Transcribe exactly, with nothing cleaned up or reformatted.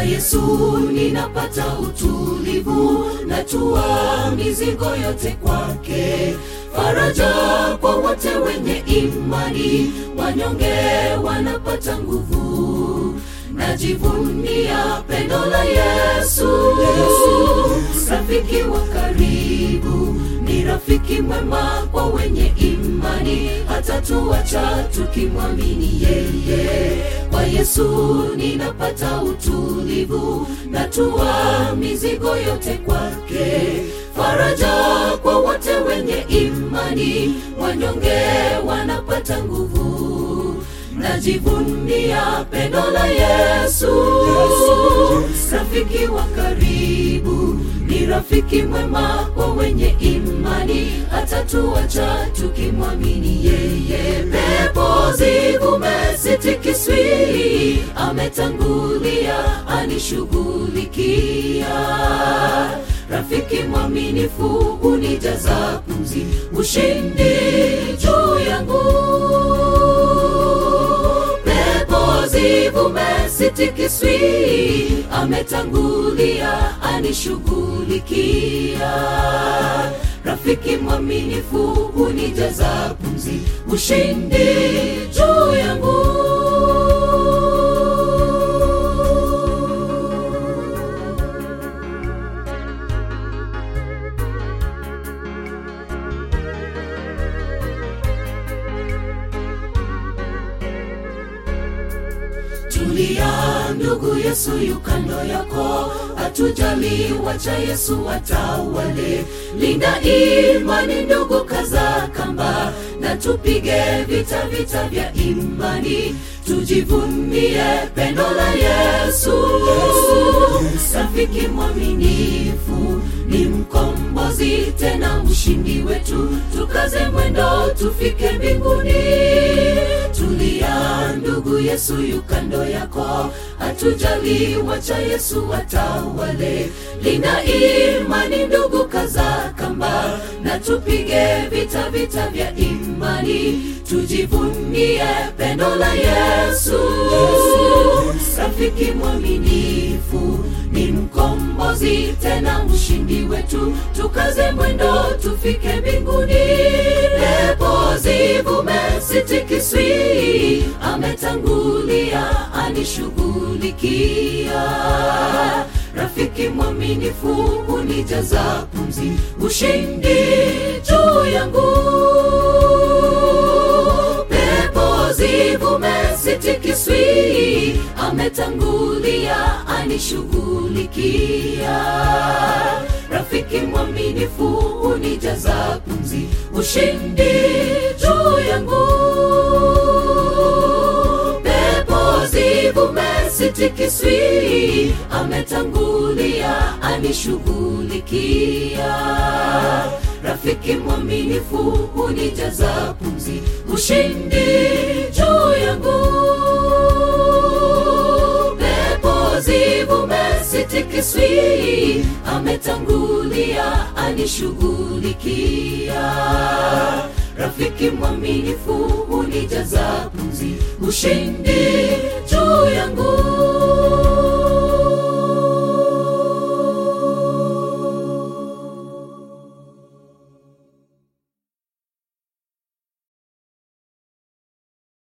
Yesu ninapata utulivu, natua mizigo yote kwake. Faraja kwa wote wenye imani, wanyonge wanapata nguvu. Najivunia pendo la Yesu, rafiki wa karibu, ni rafiki mwema kwa wenye imani, hata tuacha tukimwamini yeye. Kwa Yesu ninapata utulivu, natua mizigo yote kwake. Faraja kwa wote wenye imani, wanyonge wanapata nguvu. Najivunia pendo la Yesu, rafiki wa karibu, ni rafiki mwema kwa wenye imani, hata tuacha tukimwamini yeye. Pepo zivume sitikiswi, ametangulia anishughulikia. Rafiki mwaminifu unijaza pumzi, ushindi juu yangu. Pepo zivume sitikiswi, ametangulia anishughulikia. Rafiki mwaminifu unijaza pumzi, ushindi juu yangu. Tulia ndugu, Yesu yu kando yako, hatujali, wacha Yesu atawale. Linda imani ndugu, kaza kamba, na tupige vita vita vya imani. Tujivunie pendo la Yesu, rafiki mwaminifu, ni mkombozi tena mshindi wetu. Tukaze mwendo tufike mbinguni. Tulia ndugu, Yesu yu kando yako, hatujali, wacha Yesu atawale. Linda imani ndugu, kaza kamba, na tupige vita vita vya imani. Tujivunie pendo la Yesu, rafiki mwaminifu, ni mkombozi tena mshindi wetu. Tukaze mwendo tufike mbinguni. Pepo zivume sitikiswi, ametangulia anishughulikia. Rafiki mwaminifu unijaza pumzi, ushindi juu yangu. Pepo zivume sitikiswi, ametangulia anishughulikia. Rafiki mwaminifu unijaza pumzi, ushindi juu yangu. Pepo zivume sitikiswi, ametangulia anishughulikia. Rafiki mwaminifu unijaza pumzi, ushindi juu yangu. Pepo zivume sitikiswi, ametangulia anishughulikia. Rafiki mwaminifu unijaza pumzi, ushindi juu yangu.